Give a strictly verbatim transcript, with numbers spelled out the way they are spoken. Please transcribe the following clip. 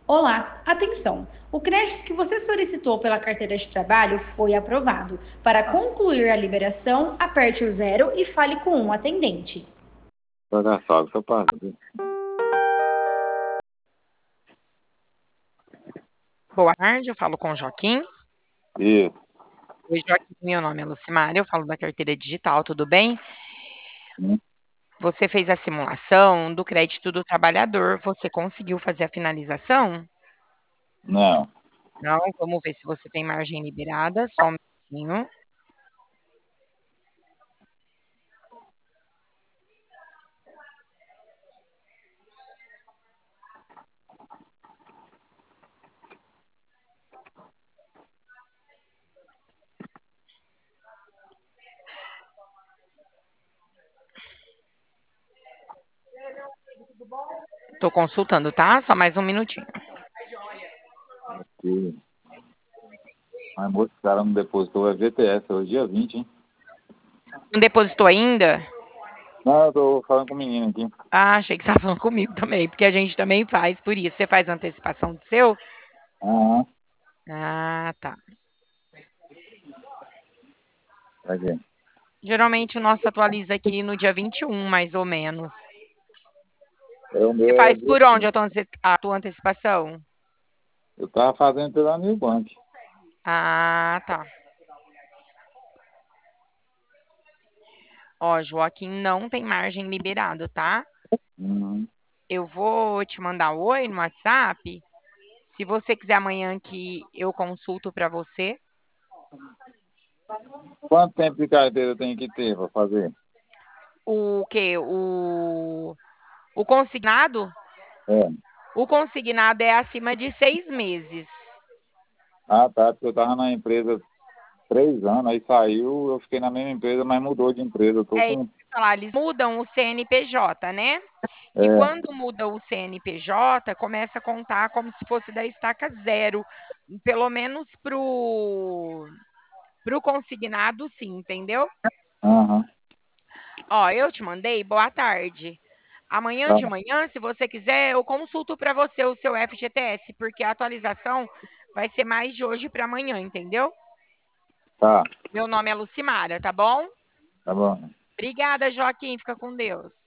Olá, atenção! O crédito que você solicitou pela carteira de trabalho foi aprovado. Para concluir a liberação, aperte o zero e fale com um atendente. Olha só, o que eu pago. Boa tarde, eu falo com o Joaquim. Isso. Oi, Joaquim, meu nome é Lucimara, eu falo da carteira digital, tudo bem? Hum. Você fez a simulação do crédito do trabalhador, você conseguiu fazer a finalização? Não. Não, vamos ver se você tem margem liberada, só um minutinho. Estou consultando, tá? Só mais um minutinho. Aqui. Mas moço, o cara não depositou, é V T S, hoje é dia vinte, hein? Não depositou ainda? Não, eu tô falando com o menino aqui. Ah, achei que você estava falando comigo também, porque a gente também faz por isso. Você faz antecipação do seu? Aham. Ah, tá. Aqui. Geralmente o nosso atualiza aqui no dia vinte e um, mais ou menos. É, o Você meu é faz dia por onde vinte. a tua ante- a tua antecipação? Eu tava fazendo pela New Bank. Ah, tá. Ó, Joaquim não tem margem liberado, tá? Uhum. Eu vou te mandar oi no WhatsApp. Se você quiser amanhã que eu consulto para você, Quanto tempo de carteira eu tenho que ter pra fazer? o quê? O, o consignado? É. O consignado é acima de seis meses. Ah, tá, porque eu tava na empresa três anos, aí saiu, eu fiquei na mesma empresa, mas mudou de empresa. Eu tô É isso com. que eu ia falar, eles mudam o C N P J, né? E É. quando muda o C N P J, começa a contar como se fosse da estaca zero. Pelo menos pro, pro consignado, sim, entendeu? Aham. Ó, eu te mandei, boa tarde. Amanhã Tá. de manhã, se você quiser, eu consulto para você o seu F G T S, porque a atualização vai ser mais de hoje para amanhã, entendeu? Tá. Meu nome é Lucimara, tá bom? Tá bom. Obrigada, Joaquim. Fica com Deus.